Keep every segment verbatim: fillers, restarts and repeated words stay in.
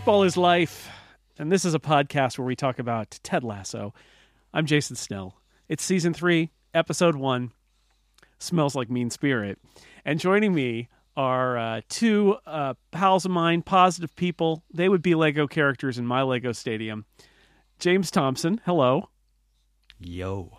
Football is life, and this is a podcast where we talk about Ted Lasso. I'm Jason Snell. It's season three, episode one, Smells Like Mean Spirit. And joining me are uh, two uh, pals of mine, positive people. They would be Lego characters in my Lego stadium. James Thompson, hello. Yo.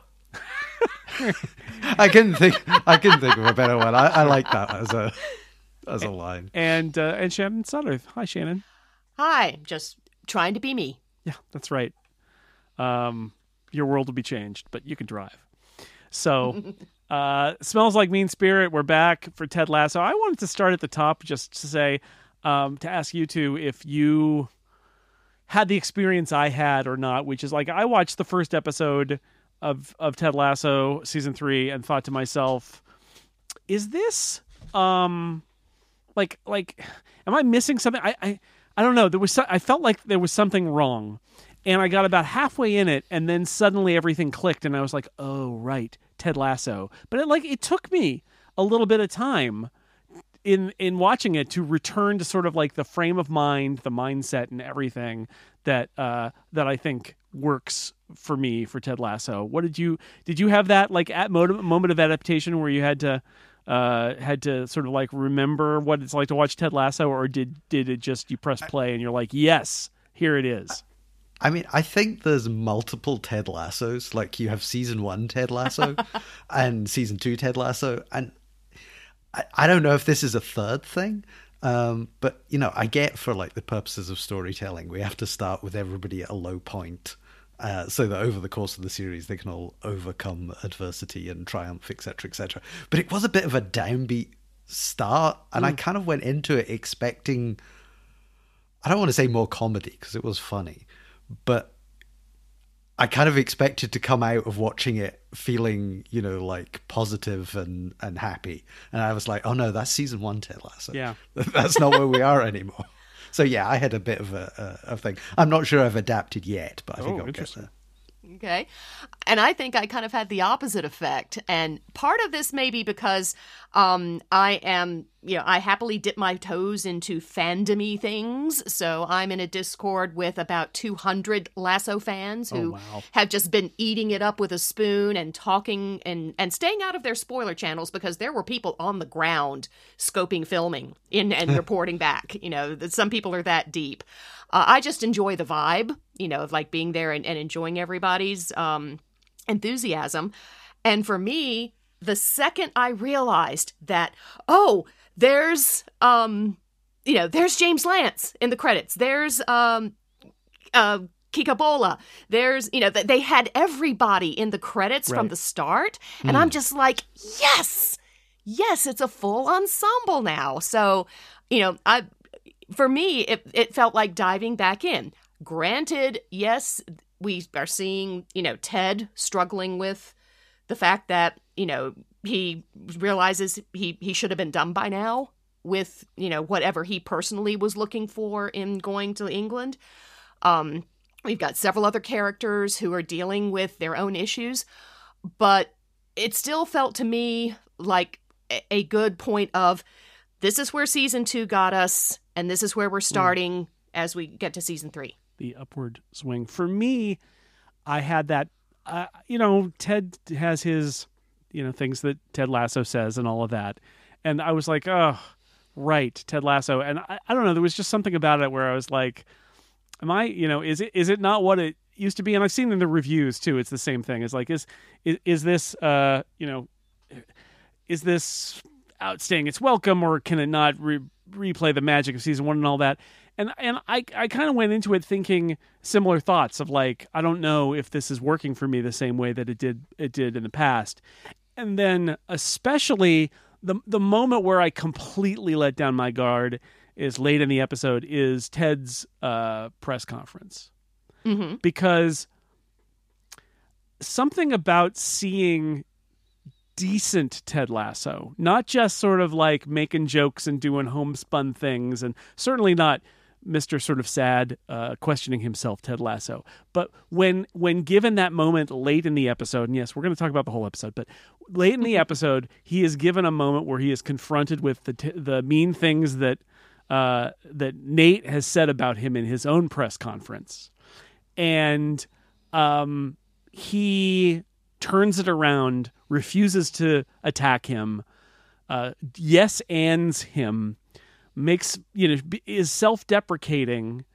I couldn't think. I couldn't think of a better one. I, I like that as a as a line. And uh, and Shannon Sutter. Hi, Shannon. Hi, just trying to be me. Yeah, that's right. Um, your world will be changed, but you can drive. So, uh, Smells Like Mean Spirit. We're back for Ted Lasso. I wanted to start at the top just to say, um, to ask you two if you had the experience I had or not, which is like I watched the first episode of of Ted Lasso season three and thought to myself, is this um like like am I missing something? I I, I don't know. There was so, I felt like there was something wrong, and I got about halfway in it, and then suddenly everything clicked, and I was like, oh right, Ted Lasso. But it like it took me a little bit of time in in watching it to return to sort of like the frame of mind, the mindset, and everything that uh, that I think works for me for Ted Lasso. What did you did you have that like at moment moment of adaptation where you had to uh, had to sort of like remember what it's like to watch Ted Lasso, or did did it just you press play and you're like, yes, here it is? I mean, I think there's multiple Ted Lassos. Like you have season one Ted Lasso and season two Ted Lasso, and I, I don't know if this is a third thing. Um, but, you know, I get for like the purposes of storytelling, we have to start with everybody at a low point uh, so that over the course of the series, they can all overcome adversity and triumph, et cetera, et cetera. But it was a bit of a downbeat start. And mm. I kind of went into it expecting, I don't want to say more comedy because it was funny, but I kind of expected to come out of watching it feeling, you know, like positive and, and happy. And I was like, oh no, that's season one Ted Lasso. Yeah. That's not where we are anymore. So yeah, I had a bit of a, a, a thing. I'm not sure I've adapted yet, but I think oh, I'll get there. Okay. And I think I kind of had the opposite effect. And part of this may be because um, I am, you know, I happily dip my toes into fandom-y things. So I'm in a Discord with about two hundred Lasso fans who oh, wow. have just been eating it up with a spoon and talking and, and staying out of their spoiler channels because there were people on the ground scoping filming in, and reporting back. You know, some people are that deep. Uh, I just enjoy the vibe, you know, of like being there and, and enjoying everybody's um, enthusiasm. And for me, the second I realized that, oh, there's, um, you know, there's James Lance in the credits. There's um, uh, Kika Bola. There's, you know, they had everybody in the credits right. from the start. And mm. I'm just like, yes, yes, it's a full ensemble now. So, you know, I... For me, it, it felt like diving back in. Granted, yes, we are seeing, you know, Ted struggling with the fact that, you know, he realizes he, he should have been done by now with, you know, whatever he personally was looking for in going to England. Um, we've got several other characters who are dealing with their own issues, but it still felt to me like a, a good point of, this is where season two got us, and this is where we're starting mm. as we get to season three. The upward swing. For me, I had that, uh, you know, Ted has his, you know, things that Ted Lasso says and all of that. And I was like, oh, right, Ted Lasso. And I, I don't know, there was just something about it where I was like, am I, you know, is it is it not what it used to be? And I've seen in the reviews, too, it's the same thing. It's like, is is, is this, uh, you know, is this outstaying its welcome, or can it not re- replay the magic of season one and all that? And and I, I kind of went into it thinking similar thoughts of like, I don't know if this is working for me the same way that it did it did in the past. And then especially the the moment where I completely let down my guard is late in the episode is Ted's uh, press conference. Mm-hmm. Because something about seeing decent Ted Lasso, not just sort of like making jokes and doing homespun things, and certainly not Mister sort of sad, uh, questioning himself Ted Lasso. But when when given that moment late in the episode, and yes, we're going to talk about the whole episode, but late in the episode, he is given a moment where he is confronted with the t- the mean things that uh, that Nate has said about him in his own press conference, and um, he turns it around, refuses to attack him, uh, yes ands him, makes you know is self-deprecating,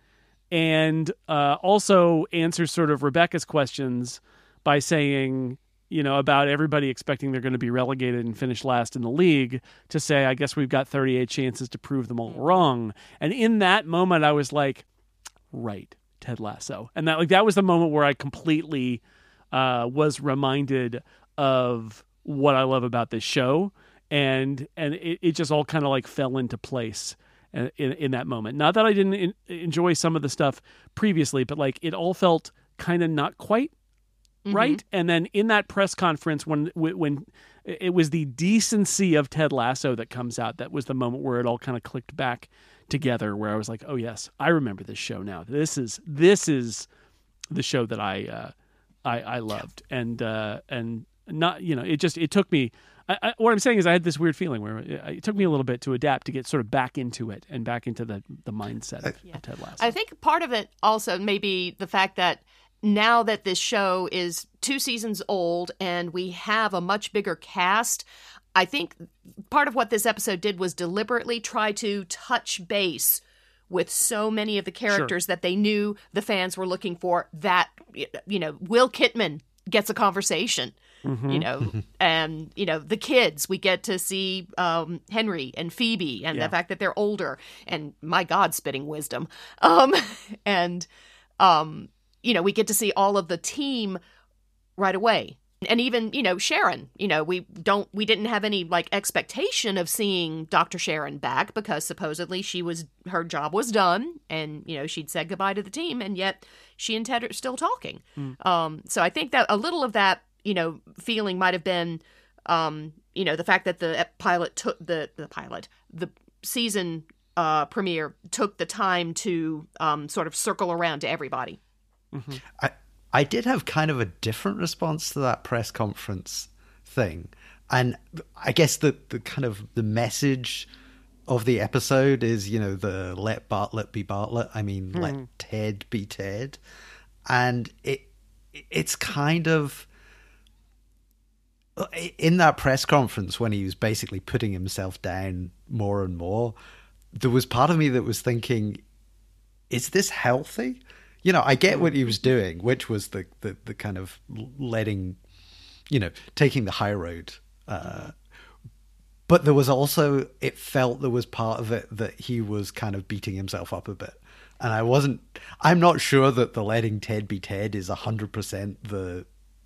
and uh, also answers sort of Rebecca's questions by saying, you know, about everybody expecting they're going to be relegated and finish last in the league, to say, I guess we've got thirty-eight chances to prove them all wrong. And in that moment, I was like, right, Ted Lasso. And that like that was the moment where I completely uh, was reminded of what I love about this show. And and it, it just all kind of like fell into place in, in, in that moment. Not that I didn't in, enjoy some of the stuff previously, but like it all felt kind of not quite right. Mm-hmm. And then in that press conference, when when it was the decency of Ted Lasso that comes out, that was the moment where it all kind of clicked back together, where I was like, oh yes, I remember this show now. This is this is the show that I uh, I, I loved, and uh, and not you know it just it took me. I, I, what I'm saying is I had this weird feeling where it, it took me a little bit to adapt to get sort of back into it and back into the the mindset of, yeah. of Ted Lasso. I think part of it also may be the fact that now that this show is two seasons old and we have a much bigger cast, I think part of what this episode did was deliberately try to touch base with so many of the characters sure. that they knew the fans were looking for, that, you know, Will Kidman gets a conversation, mm-hmm. you know, and, you know, the kids, we get to see um, Henry and Phoebe, and yeah. the fact that they're older, and my God, spitting wisdom. Um, and, um, you know, we get to see all of the team right away. And even, you know, Sharon, you know, we don't, we didn't have any like expectation of seeing Doctor Sharon back, because supposedly she was, her job was done, and, you know, she'd said goodbye to the team, and yet she and Ted are still talking. Mm. Um, so I think that a little of that, you know, feeling might have been, um, you know, the fact that the pilot took the, the pilot, the season uh, premiere took the time to um, sort of circle around to everybody. Mm-hmm. I I did have kind of a different response to that press conference thing, and I guess the the kind of the message of the episode is, you know, the let Bartlett be Bartlett. I mean, mm-hmm. let Ted be Ted, and it it's kind of in that press conference when he was basically putting himself down more and more. There was part of me that was thinking, is this healthy? You know, I get what he was doing, which was the, the, the kind of letting, you know, taking the high road. Uh, but there was also, it felt there was part of it that he was kind of beating himself up a bit. And I wasn't, I'm not sure that the letting Ted be Ted is one hundred percent the,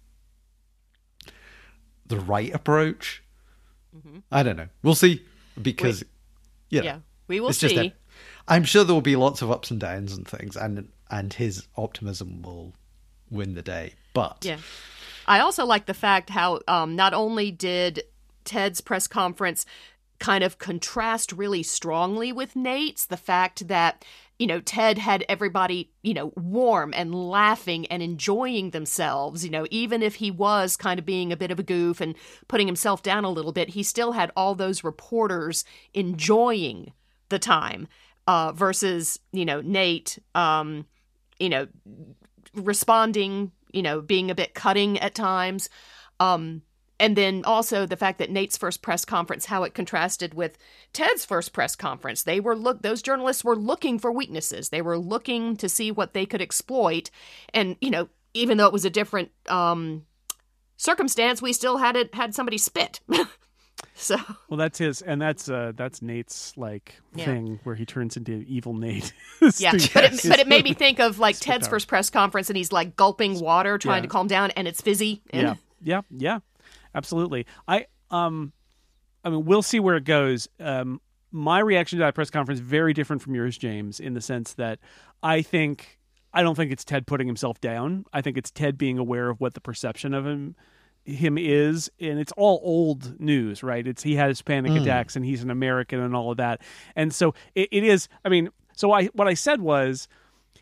the right approach. Mm-hmm. I don't know. We'll see, because, we, you know, yeah, we will it's see. Just a, I'm sure there will be lots of ups and downs and things, and and his optimism will win the day. But yeah, I also like the fact how um, not only did Ted's press conference kind of contrast really strongly with Nate's, the fact that, you know, Ted had everybody, you know, warm and laughing and enjoying themselves, you know, even if he was kind of being a bit of a goof and putting himself down a little bit, he still had all those reporters enjoying the time. Uh, versus, you know, Nate, um, you know, responding, you know, being a bit cutting at times. Um, and then also the fact that Nate's first press conference, how it contrasted with Ted's first press conference. They were look; those journalists were looking for weaknesses. They were looking to see what they could exploit. And, you know, even though it was a different um, circumstance, we still had it, had somebody spit. So well, that's his, and that's uh, that's Nate's like yeah. thing where he turns into evil Nate. yeah, but it, but it made me think of like Ted's first press conference, and he's like gulping water, trying yeah. to calm down, and it's fizzy. And... Yeah, yeah, yeah, absolutely. I um, I mean, we'll see where it goes. Um, my reaction to that press conference very different from yours, James, in the sense that I think I don't think it's Ted putting himself down. I think it's Ted being aware of what the perception of him. him is, and it's all old news, right? It's he has panic mm. attacks and he's an American and all of that. And so it, it is, I mean, so I what I said was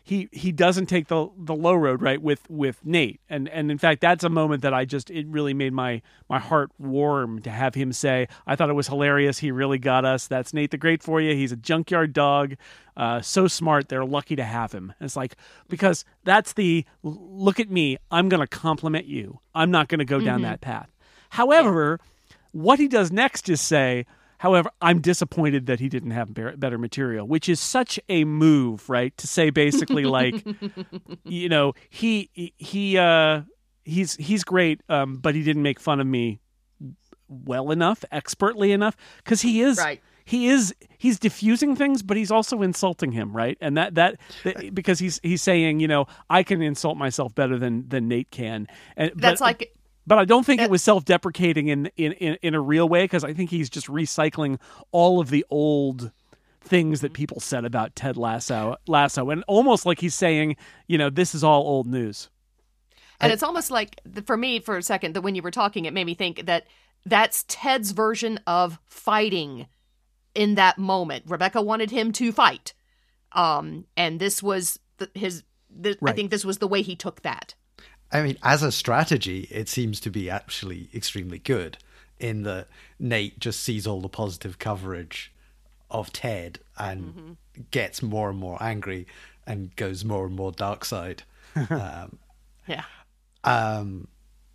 he he doesn't take the the low road, right, with with Nate. And and in fact, that's a moment that I just it really made my my heart warm to have him say, I thought it was hilarious. He really got us. That's Nate the Great for you. He's a junkyard dog. Uh, so smart. They're lucky to have him. And it's like, because that's the look at me. I'm going to compliment you. I'm not going to go mm-hmm. down that path. However, yeah. what he does next is say, however, I'm disappointed that he didn't have better material, which is such a move, right? To say basically like, you know, he he uh, he's he's great, um, but he didn't make fun of me well enough, expertly enough, because he is right. he is he's diffusing things, but he's also insulting him, right? And that that, that because he's he's saying, you know, I can insult myself better than than Nate can, and that's but, like. But I don't think it was self-deprecating in in, in, in a real way, because I think he's just recycling all of the old things that people said about Ted Lasso, Lasso, and almost like he's saying, you know, this is all old news. And I, it's almost like, for me, for a second, that when you were talking, it made me think that that's Ted's version of fighting in that moment. Rebecca wanted him to fight, um, and this was the, his. The, right. I think this was the way he took that. I mean, as a strategy, it seems to be actually extremely good in that Nate just sees all the positive coverage of Ted and mm-hmm. gets more and more angry and goes more and more dark side. um, yeah. Um,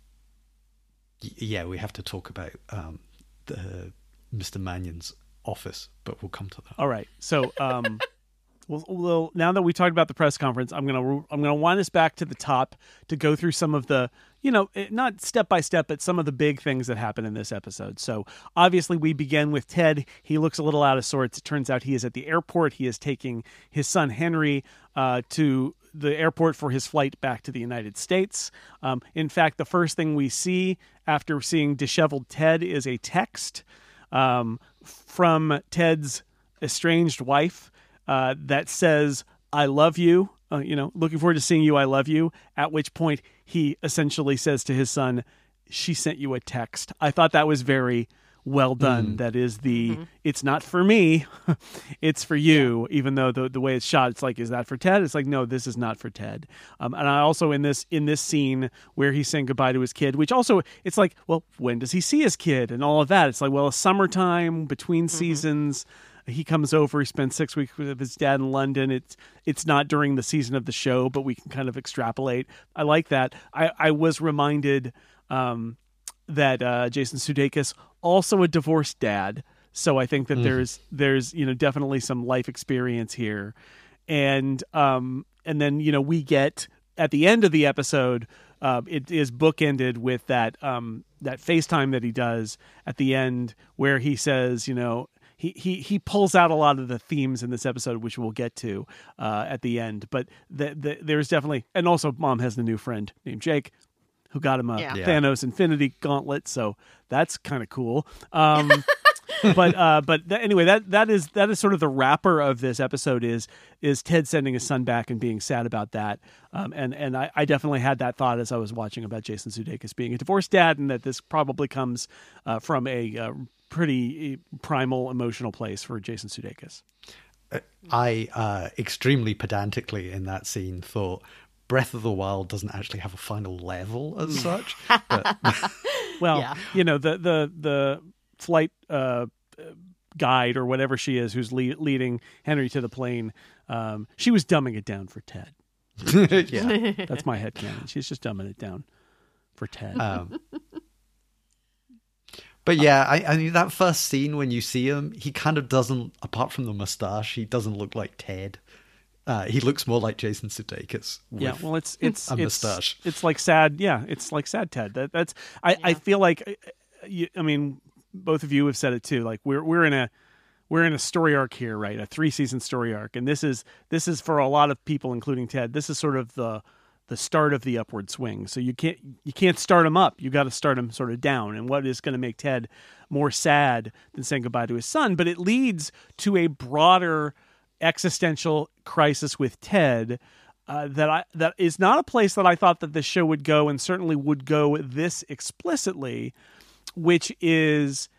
yeah, we have to talk about um, the Mister Mannion's office, but we'll come to that. All right. So, um, well, well, now that we talked about the press conference, I'm gonna I'm gonna wind us back to the top to go through some of the, you know, not step by step, but some of the big things that happen in this episode. So obviously we begin with Ted. He looks a little out of sorts. It turns out he is at the airport. He is taking his son Henry uh, to the airport for his flight back to the United States. Um, in fact, the first thing we see after seeing disheveled Ted is a text um, from Ted's estranged wife. Uh, that says, I love you, uh, you know, looking forward to seeing you, I love you, at which point he essentially says to his son, she sent you a text. I thought that was very well done. Mm. That is the, mm-hmm. it's not for me, it's for you, yeah. even though the the way it's shot, it's like, is that for Ted? It's like, no, this is not for Ted. Um, and I also, in this in this scene where he's saying goodbye to his kid, which also, it's like, well, when does he see his kid? And all of that. It's like, well, summertime, between mm-hmm. seasons, he comes over, he spends six weeks with his dad in London. It's it's not during the season of the show, but we can kind of extrapolate. I like that. I, I was reminded um, that uh, Jason Sudeikis, also a divorced dad. So I think that mm. there's there's you know definitely some life experience here. And um, and then, you know, we get at the end of the episode, uh, it is bookended with that um, that FaceTime that he does at the end where he says, you know, He, he he pulls out a lot of the themes in this episode, which we'll get to uh, at the end. But the, the, there's definitely, and also Mom has a new friend named Jake, who got him a yeah. Thanos Infinity Gauntlet, so that's kind of cool. Um, but uh, but th- anyway, that that is that is sort of the wrapper of this episode is is Ted sending his son back and being sad about that. Um, and and I, I definitely had that thought as I was watching about Jason Sudeikis being a divorced dad, and that this probably comes uh, from a uh, pretty primal emotional place for Jason Sudeikis. I uh, extremely pedantically in that scene thought Breath of the Wild doesn't actually have a final level as such. But... well, yeah. you know, the the the flight uh, guide or whatever she is who's le- leading Henry to the plane, um, she was dumbing it down for Ted. yeah, that's my headcanon. She's just dumbing it down for Ted. Um, But yeah, I, I mean, that first scene when you see him, he kind of doesn't, apart from the mustache, he doesn't look like Ted. Uh, he looks more like Jason Sudeikis. With yeah, well, it's it's a it's, mustache. It's like sad. Yeah, it's like sad Ted. That, that's. I, yeah. I feel like, I mean, both of you have said it too. Like we're we're in a we're in a story arc here, right? A three season story arc, and this is this is for a lot of people, including Ted. This is sort of the. the start of the upward swing. So you can't you can't start him up. You got to start him sort of down. And what is going to make Ted more sad than saying goodbye to his son? But it leads to a broader existential crisis with Ted uh, that I that is not a place that I thought that the show would go, and certainly would go this explicitly, which is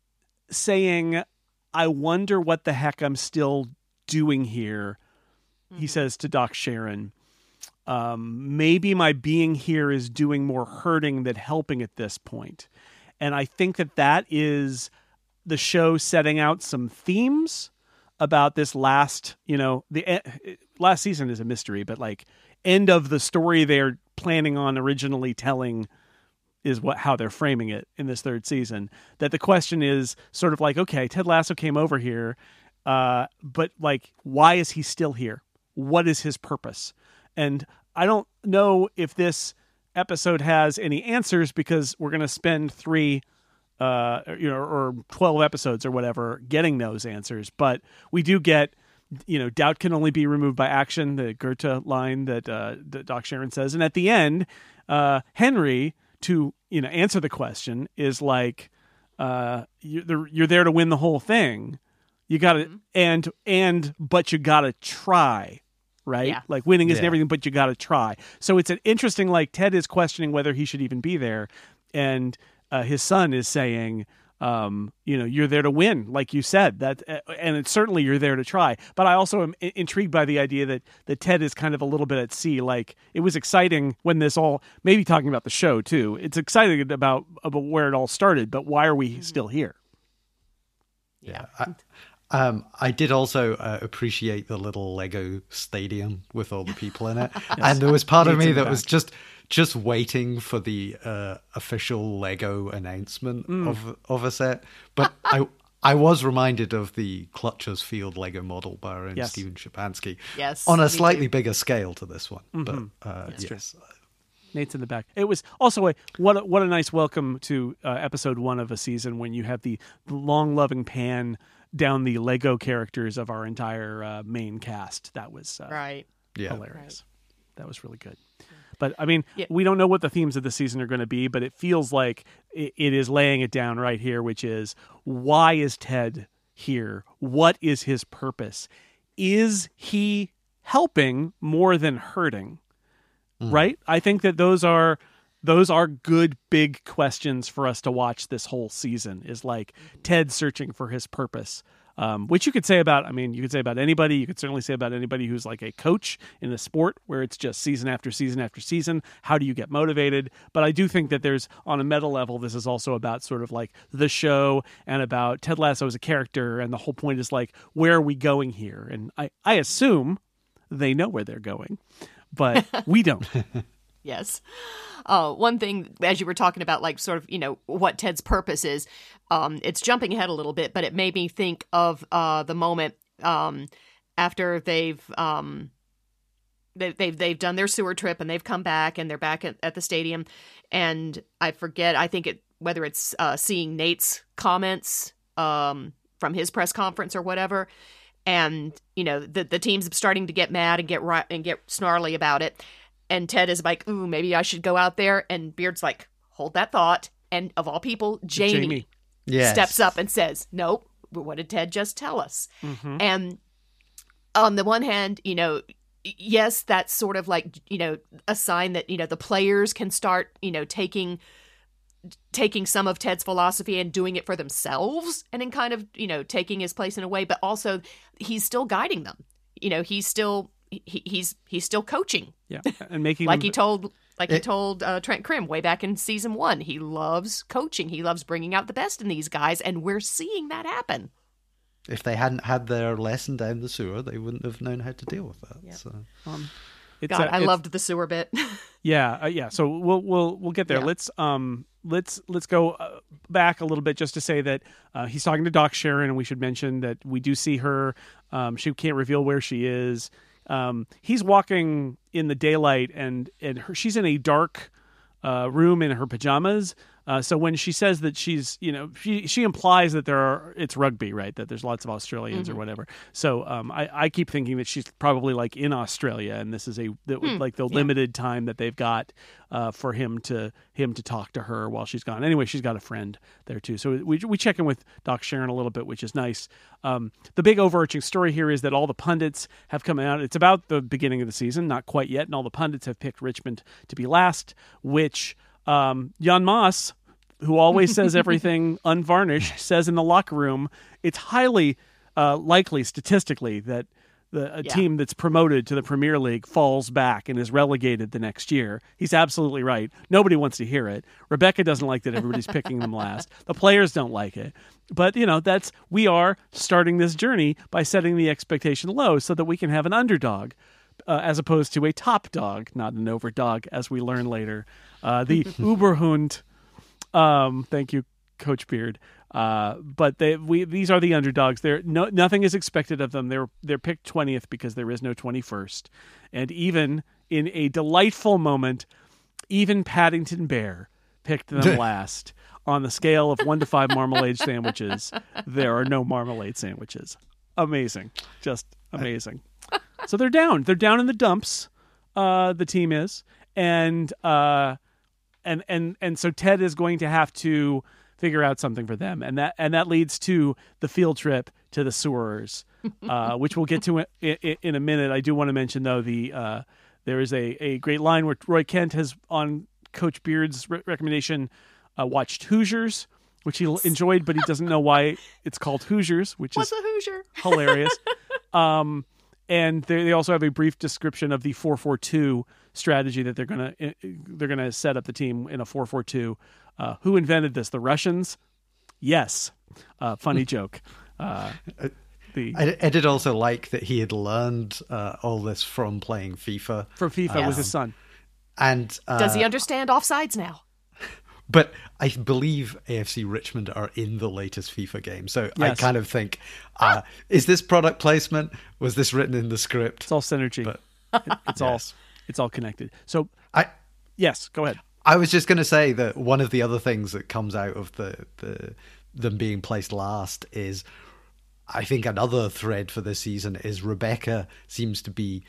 saying, I wonder what the heck I'm still doing here he says to Doc Sharon, um, maybe my being here is doing more hurting than helping at this point. And I think that that is the show setting out some themes about this last, you know, the uh, last season is a mystery, but like end of the story they're planning on originally telling is what how they're framing it in this third season. That the question is sort of like, okay, Ted Lasso came over here, uh, but like, why is he still here? What is his purpose? And I don't know if this episode has any answers because we're going to spend three, uh, you know, or twelve episodes or whatever getting those answers. But we do get, you know, doubt can only be removed by action, the Goethe line that, uh, that Doc Sharon says. And at the end, uh, Henry, to, you know, answer the question is like, uh, you're, you're there to win the whole thing. You got to, mm-hmm. and, and, but you got to try, right? Yeah. Like winning isn't yeah. everything, but you got to try. So it's an interesting, like Ted is questioning whether he should even be there. And, uh, his son is saying, um, you know, you're there to win, like you said, that, uh, and it's certainly you're there to try. But I also am I- intrigued by the idea that, that Ted is kind of a little bit at sea. Like it was exciting when this all, maybe talking about the show too. It's exciting about, about where it all started, but why are we still here? Yeah. I, um, I did also uh, appreciate the little Lego stadium with all the people in it. Yes. And there was part of Needs me in the that was back. just just waiting for the uh, official Lego announcement Mm. of of a set. But I I was reminded of the Clutchers Field Lego model by our own Yes. Steven Shapansky. Yes, On a me slightly too. bigger scale to this one. Mhm. But uh, That's yes. Nate's in the back. It was also a what a, what a nice welcome to uh, episode one of a season when you have the, the long loving pan down the Lego characters of our entire uh, main cast. That was uh, Right. Yeah. hilarious. That was really good. But I mean, Yeah. we don't know what the themes of the season are going to be, but it feels like it, it is laying it down right here, which is why is Ted here? What is his purpose? Is he helping more than hurting? Right? I think that those are those are good big questions for us to watch this whole season. Is like Ted searching for his purpose, um, which you could say about. I mean, you could say about anybody. You could certainly say about anybody who's like a coach in a sport where it's just season after season after season. How do you get motivated? But I do think that there's on a meta level, this is also about sort of like the show and about Ted Lasso as a character, and the whole point is like, where are we going here? And I I assume they know where they're going, but we don't. Yes. Uh, one thing, as you were talking about, like, sort of, you know, what Ted's purpose is, um, it's jumping ahead a little bit, but it made me think of uh, the moment um, after they've, um, they, they've they've done their sewer trip and they've come back and they're back at, at the stadium. And I forget, I think it whether it's uh, seeing Nate's comments um, from his press conference or whatever. And, you know, the the team's starting to get mad and get ri- and get snarly about it. And Ted is like, ooh, maybe I should go out there. And Beard's like, hold that thought. And of all people, Jamie, Jamie. Yes. steps up and says, nope, what did Ted just tell us? Mm-hmm. And on the one hand, you know, yes, that's sort of like, you know, a sign that, you know, the players can start, you know, taking taking some of Ted's philosophy and doing it for themselves and in kind of, you know, taking his place in a way. But also he's still guiding them. You know, he's still he, he's he's still coaching. Yeah, and making like them, he told like he It- told uh, Trent Krim way back in season one. He loves coaching. He loves bringing out the best in these guys, and we're seeing that happen. If they hadn't had their lesson down the sewer, they wouldn't have known how to deal with that. Yeah. So. um, it's God, a- I it's- loved the sewer bit. Yeah, uh, yeah. So we'll we'll we'll get there. Yeah. Let's um let's let's go uh, back a little bit just to say that uh, he's talking to Doc Sharon, and we should mention that we do see her. Um, she can't reveal where she is. Um, he's walking in the daylight, and and her, she's in a dark uh, room in her pajamas. Uh, so when she says that she's, you know, she she implies that there are it's rugby, right? That there's lots of Australians Mm-hmm. or whatever. So um, I I keep thinking that she's probably like in Australia, and this is a the, Hmm. like the Yeah. limited time that they've got uh, for him to him to talk to her while she's gone. Anyway, she's got a friend there too. So we we check in with Doc Sharon a little bit, which is nice. Um, the big overarching story here is that all the pundits have come out. It's about the beginning of the season, not quite yet, and all the pundits have picked Richmond to be last, which um, Jan Moss, who always says everything unvarnished, says in the locker room, it's highly uh, likely statistically that the a Yeah. team that's promoted to the Premier League falls back and is relegated the next year. He's absolutely right. Nobody wants to hear it. Rebecca doesn't like that everybody's picking them last. The players don't like it. But, you know, that's we are starting this journey by setting the expectation low so that we can have an underdog uh, as opposed to a top dog, not an overdog, as we learn later. Uh, the Uberhund. Um, thank you, Coach Beard. Uh, but they, we, these are the underdogs. They're no, nothing is expected of them. They're they're picked twentieth because there is no twenty-first. And even in a delightful moment, even Paddington Bear picked them last. On the scale of one to five marmalade sandwiches, there are no marmalade sandwiches. Amazing, just amazing. So they're down. They're down in the dumps. Uh, the team is, and uh, and and and so Ted is going to have to figure out something for them, and that and that leads to the field trip to the sewers, uh, which we'll get to in, in, in a minute. I do want to mention though the uh, there is a, a great line where Roy Kent has, on Coach Beard's re- recommendation, uh, watched Hoosiers, which he enjoyed, but he doesn't know why it's called Hoosiers, which What's is a Hoosier? hilarious. um, and they, they also have a brief description of the four four two strategy that they're gonna they're gonna set up the team in a four four two. Uh, who invented this? The Russians? Yes. Uh, funny joke. Uh, the I, I did also like that he had learned uh, all this from playing FIFA. from FIFA Yes. with his son. And uh, Does he understand offsides now? But I believe A F C Richmond are in the latest FIFA game. So Yes. I kind of think, uh, is this product placement? Was this written in the script? It's all synergy. But- It- it's all it's all connected. So I yes, go ahead. I was just going to say that one of the other things that comes out of the, the them being placed last is, I think another thread for this season is Rebecca seems to be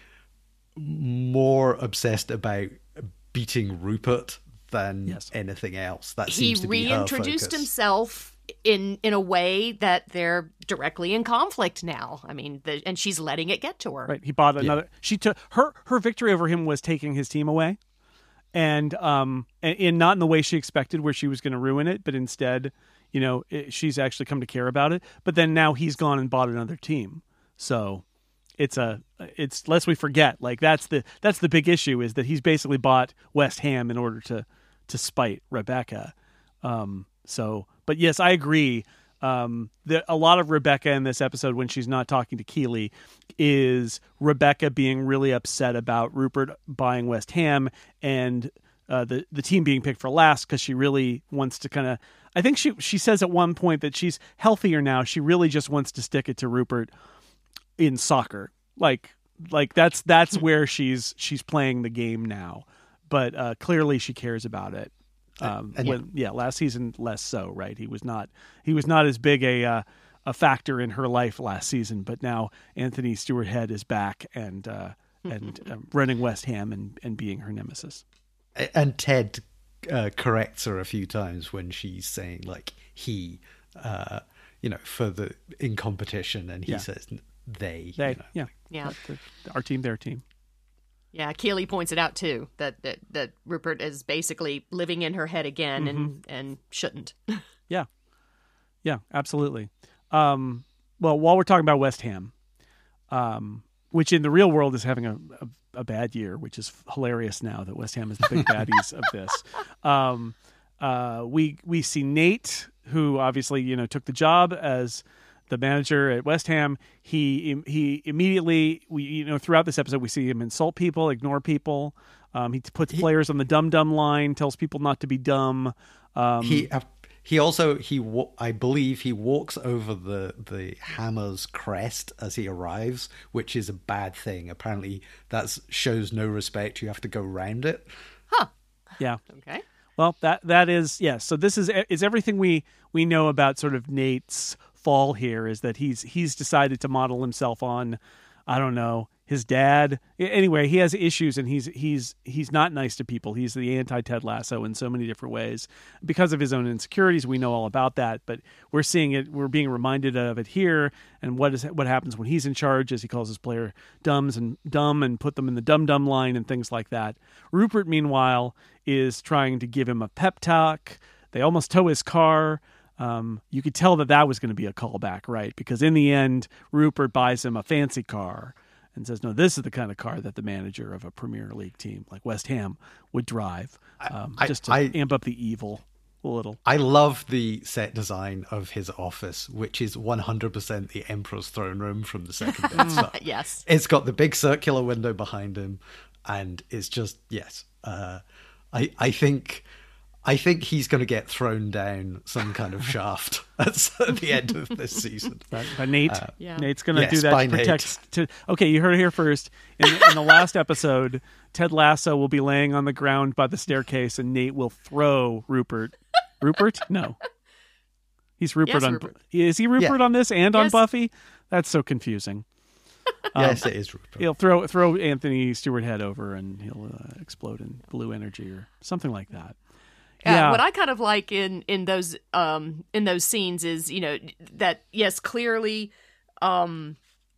more obsessed about beating Rupert than Yes. anything else. That He seems to be her reintroduced focus. himself in in a way that they're directly in conflict now. I mean, the, and she's letting it get to her. Right. He bought another. She took her her victory over him was taking his team away, and um, and, and not in the way she expected, where she was going to ruin it, but instead, you know, it, she's actually come to care about it. But then now he's gone and bought another team, so it's a it's lest we forget, like that's the that's the big issue, is that he's basically bought West Ham in order to to spite Rebecca. Um, so, but yes, I agree. Um, the, a lot of Rebecca in this episode, when she's not talking to Keeley, is Rebecca being really upset about Rupert buying West Ham and uh, the the team being picked for last, because she really wants to kind of. I think she she says at one point that she's healthier now. She really just wants to stick it to Rupert in soccer, like like that's that's where she's she's playing the game now. But uh, clearly she cares about it. Um, And- when, yeah, last season less so, right? He was not he was not as big a uh, a factor in her life last season, but now Anthony Stewart Head is back and uh, and uh, running West Ham and, and being her nemesis. And Ted uh, corrects her a few times when she's saying like he, uh, you know, for the in competition, and he Yeah. says they. They, you know. yeah, Yeah. The- our team, their team. Yeah, Keeley points it out too, that that, that Rupert is basically living in her head again and, and shouldn't. Yeah, yeah, absolutely. Um, well, while we're talking about West Ham, um, which in the real world is having a, a, a bad year, which is hilarious now that West Ham is the big baddies of this. Um, uh, we we see Nate, who obviously you know took the job as the manager at West Ham. He he immediately we you know throughout this episode we see him insult people, ignore people. Um, he puts players on the dumb dumb line, tells people not to be dumb. Um, He uh, he also he wa- I believe he walks over the the Hammer's crest as he arrives, which is a bad thing. Apparently, that shows no respect. You have to go round it. yeah. Okay. Well, that that is yes. So this is is everything we we know about sort of Nate's fall here, is that he's he's decided to model himself on, I don't know, his dad. Anyway, he has issues, and he's he's he's not nice to people. He's the anti Ted Lasso in so many different ways because of his own insecurities. We know all about that, but we're seeing it. We're being reminded of it here, and what is what happens when he's in charge, as he calls his player dumbs and dumb and put them in the dumb dumb line and things like that. Rupert, meanwhile, is trying to give him a pep talk. They almost tow his car. Um, you could tell that that was going to be a callback, right? Because in the end, Rupert buys him a fancy car. and says, no, this is the kind of car that the manager of a Premier League team like West Ham would drive, um, I, just to I, amp up the evil a little. I love the set design of his office, which is one hundred percent the Emperor's throne room from the second Death Star. Yes. It's got the big circular window behind him, and it's just, yes. Uh, I, I think... I think he's going to get thrown down some kind of shaft at the end of this season. But, but Nate, Uh, Yeah. Nate's going to yes, do that by to protect. To, okay, you heard it here first. In, in the last episode, Ted Lasso will be laying on the ground by the staircase, and Nate will throw Rupert. Rupert? No, he's Rupert Yes, on. Rupert. Is he Rupert Yeah. on this and on Yes. Buffy? That's so confusing. Yes, it is Rupert. He'll throw throw Anthony Stewart Head over, and he'll uh, explode in blue energy or something like that. Yeah, Yeah. what I kind of like in in those um in those scenes is, you know, that yes, clearly um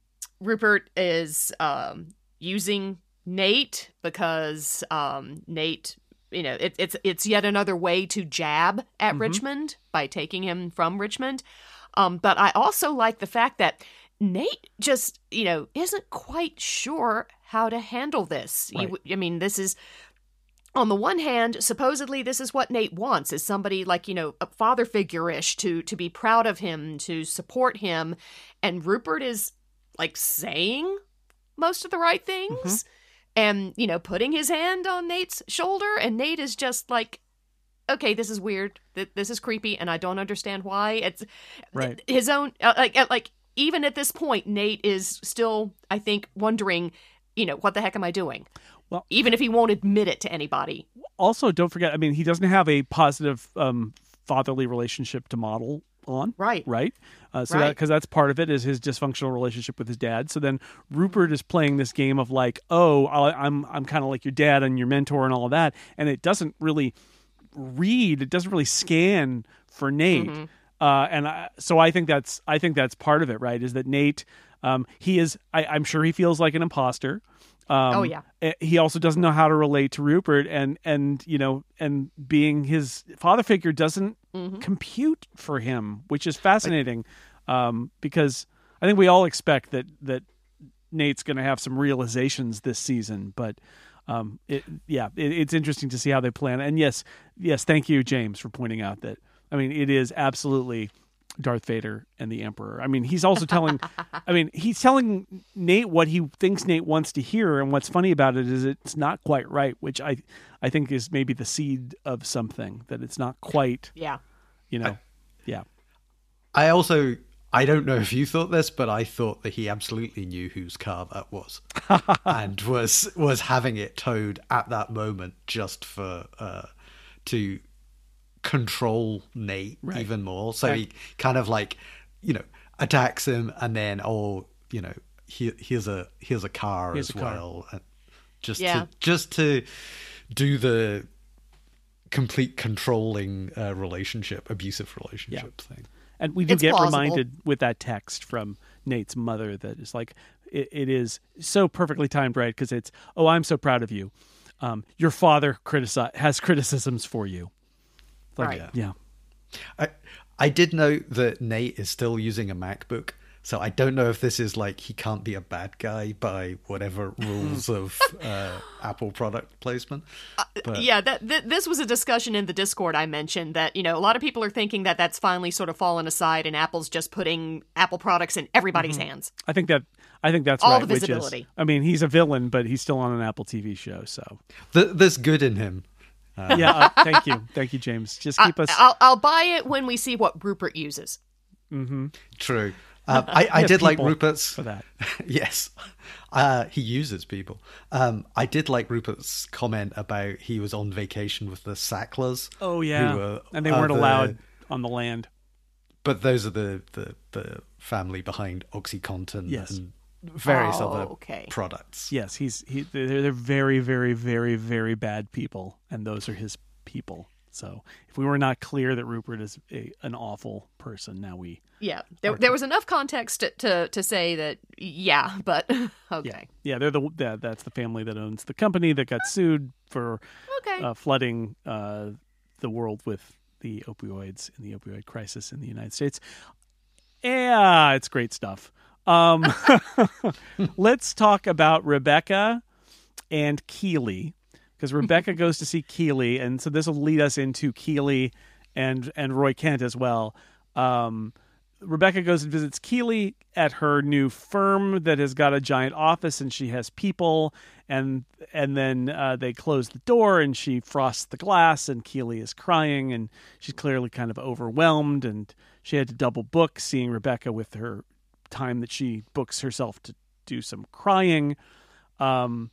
Rupert is um using Nate because um Nate, you know, it, it's it's yet another way to jab at Mm-hmm. Richmond by taking him from Richmond. Um but I also like the fact that Nate just, you know, isn't quite sure how to handle this. Right. You, I mean, this is, on the one hand, supposedly this is what Nate wants, is somebody like, you know, a father figure-ish to, to be proud of him, to support him. And Rupert is, like, saying most of the right things Mm-hmm. and, you know, putting his hand on Nate's shoulder. And Nate is just like, okay, this is weird. Th- This is creepy, and I don't understand why. It's Right. his own, uh, like, uh, like, even at this point, Nate is still, I think, wondering, you know, what the heck am I doing? Well- even if he won't admit it to anybody. Also, don't forget. I mean, he doesn't have a positive um, fatherly relationship to model on. Right. Right. Uh, so that Right. because that's part of it is his dysfunctional relationship with his dad. So then Rupert is playing this game of like, oh, I- I'm I'm kind of like your dad and your mentor and all of that, and it doesn't really read. It doesn't really scan for Nate. Mm-hmm. Uh, and I, so I think that's I think that's part of it. Right. Is that Nate? Um, he is. I, I'm sure he feels like an imposter. Um, Oh, yeah. eh, He also doesn't know how to relate to Rupert, and and you know, and being his father figure doesn't Mm-hmm. compute for him, which is fascinating, um, because I think we all expect that that Nate's going to have some realizations this season, but um, it, yeah, it, it's interesting to see how they plan. And yes, yes, thank you, James, for pointing out that. I mean, it is absolutely Darth Vader and the Emperor. I mean, he's also telling, I mean, he's telling Nate what he thinks Nate wants to hear. And what's funny about it is it's not quite right, which I, I think is maybe the seed of something, that it's not quite, Yeah. you know, yeah. I also, I don't know if you thought this, but I thought that he absolutely knew whose car that was, and was was having it towed at that moment just for uh, to control Nate Right. even more. So Right. he kind of like, you know, attacks him, and then oh, you know, here, here's a here's a car Here's as a car. well, and just Yeah. to just to do the complete controlling uh, relationship, abusive relationship thing. And we do It's get plausible. reminded with that text from Nate's mother that it's like, it, it is so perfectly timed right, because it's, oh, I'm so proud of you. Um, your father criticize, has criticisms for you. Like, Right. Yeah. I I did note that Nate is still using a MacBook, so I don't know if this is like he can't be a bad guy by whatever rules of uh, Apple product placement. But Yeah, that th- this was a discussion in the Discord I mentioned that, you know, a lot of people are thinking that that's finally sort of fallen aside and Apple's just putting Apple products in everybody's hands. I think that, I think that's All right. the which is- visibility. I mean, he's a villain, but he's still on an Apple T V show. So th- there's good in him. yeah, uh, thank you. Thank you, James. Just keep us. I'll, I'll buy it when we see what Rupert uses. True. Um, I, I Yes, did like people Rupert's for that. yes, uh, he uses people. Um, I did like Rupert's comment about he was on vacation with the Sacklers. Oh, yeah. who were And they weren't other- allowed on the land. But those are the, the, the family behind OxyContin Yes. and various Oh, other okay. products. Yes, he's he. They're, they're very, very, very, very bad people, and those are his people. So if we were not clear that Rupert is a, an awful person, now we Yeah, there, there was enough context to, to, to say that, yeah, but okay. yeah yeah they're the that, that's the family that owns the company that got sued for Okay. uh, flooding uh, the world with the opioids and the opioid crisis in the United States. Yeah, it's great stuff. Um, let's talk about Rebecca and Keeley, because Rebecca goes to see Keeley, and so this will lead us into Keeley and and Roy Kent as well. Um, Rebecca goes and visits Keeley at her new firm that has got a giant office, and she has people, and and then uh, they close the door, and she frosts the glass, and Keeley is crying, and she's clearly kind of overwhelmed, and she had to double book seeing Rebecca with her time that she books herself to do some crying. Um,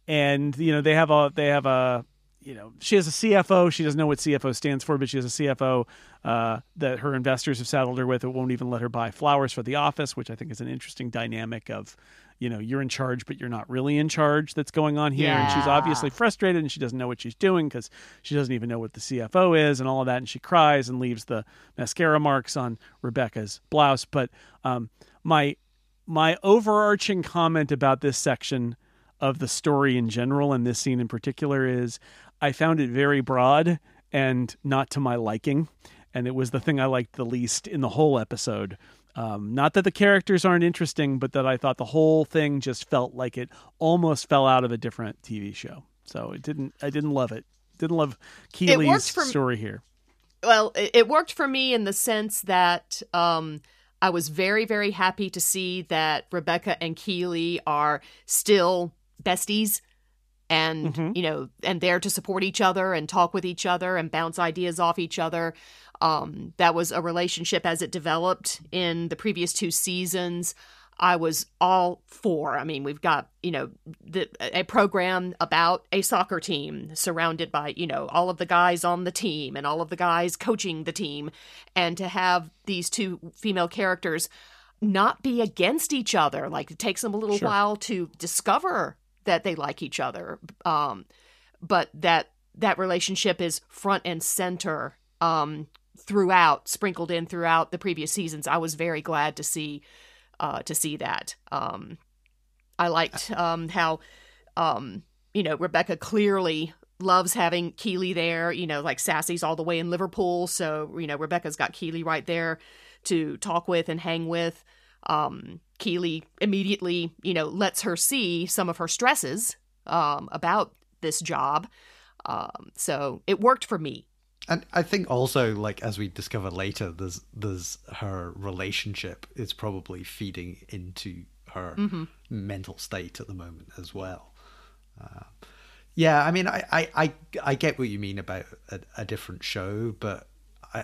and you know, they have a they have a you know, she has a C F O. She doesn't know what C F O stands for, but she has a C F O uh, that her investors have saddled her with. It won't even let her buy flowers for the office, which I think is an interesting dynamic of, you know, you're in charge, but you're not really in charge that's going on here. Yeah. And she's obviously frustrated, and she doesn't know what she's doing because she doesn't even know what the C F O is and all of that. And she cries and leaves the mascara marks on Rebecca's blouse. But um, my my overarching comment about this section of the story in general, and this scene in particular, is I found it very broad and not to my liking. And it was the thing I liked the least in the whole episode. Um, not that the characters aren't interesting, but that I thought the whole thing just felt like it almost fell out of a different T V show. So it didn't, I didn't love it. Didn't love Keeley's for, story here. Well, it, it worked for me in the sense that um, I was very, very happy to see that Rebecca and Keeley are still besties. And, mm-hmm. you know, and there to support each other and talk with each other and bounce ideas off each other. Um, that was a relationship as it developed in the previous two seasons. I was all for. I mean, we've got, you know, the, a program about a soccer team surrounded by, you know, all of the guys on the team and all of the guys coaching the team. And to have these two female characters not be against each other, like it takes them a little sure. while to discover that they like each other, um, but that that relationship is front and center um, throughout, sprinkled in throughout the previous seasons. I was very glad to see uh, to see that. Um, I liked um, how um, you know, Rebecca clearly loves having Keeley there. You know, like Sassy's all the way in Liverpool, so you know Rebecca's got Keeley right there to talk with and hang with. Um, Keeley immediately, you know, lets her see some of her stresses um, about this job. Um, so it worked for me. And I think also, like, as we discover later, there's there's her relationship is probably feeding into her mm-hmm. mental state at the moment as well. Uh, yeah, I mean, I, I, I, I get what you mean about a, a different show, but I